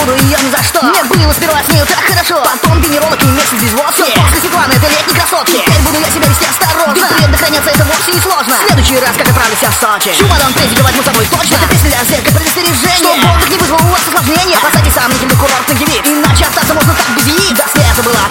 забуду ее ни за что. Мне было сперва с нею так хорошо, потом тренировок и месяц без водки. Все после Светланы, это летней красотки. Теперь буду я себя вести осторожно, ведь предохраняться это вовсе не сложно. В следующий раз, как отправлюсь я в Сочи, чемодан презика возьму с собой точно. Это песня для всех, как предостережение, что воздух не вызвал у вас осложнения. Посадите сомнительный курортный девиц, иначе остаться можно так без яиц. До света была